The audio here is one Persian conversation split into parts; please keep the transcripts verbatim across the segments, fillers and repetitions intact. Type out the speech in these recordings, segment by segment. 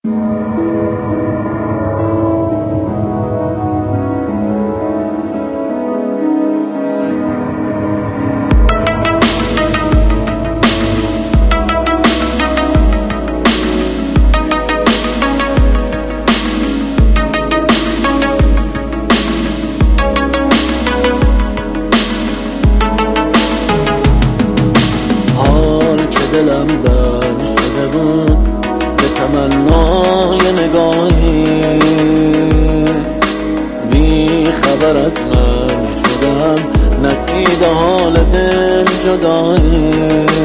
دلم در شده بود به تمنای نگاهی، بی خبر از من شدم نصیب حال دل جدایی.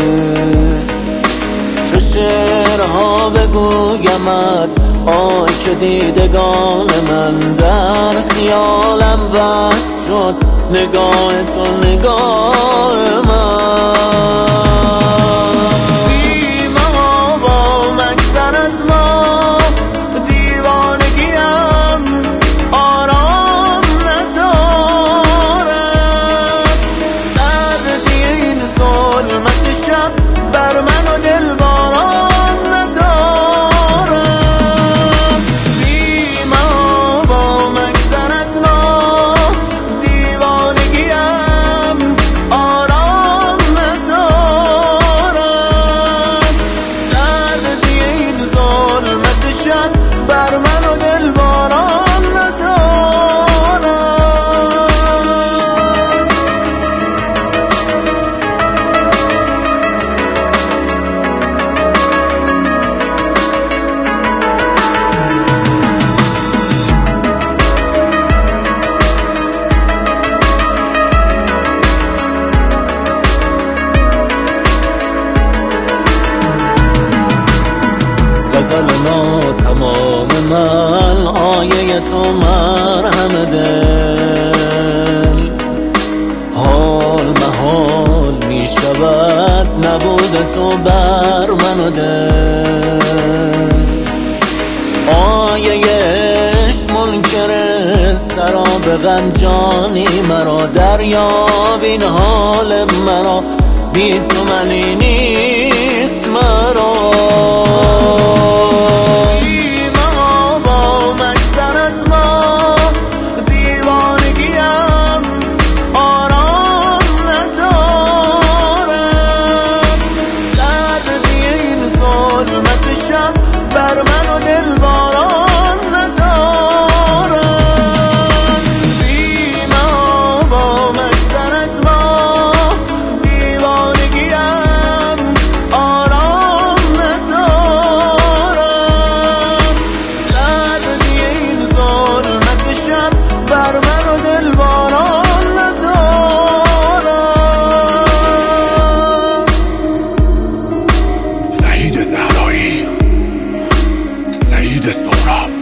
چه شعرها بگویمت آی که دیدگان من در خیالم وصل شد، نگاه تو نگاه من. بر من و دل باران ندارم، بیما با مگذر از ما دیوانگیم آرام ندارم. درد این ظلمت شب بر من و دل باران ندارم. غزل ما تمام من آیه تو مرهم دل، حال محال می شود نبود تو بر من و دل. آیه عشق منکر سراب غم جانی مرا، دریاب این حال مرا، بی تو منی نیست مرا. بر من و دل باران ندارم، بیما با مگذر از ما دیوانگیم آرام ندارم. دردی این ظلمت شب بر من و دل باران ندارم. وحید زهرایی، سعید سهراب.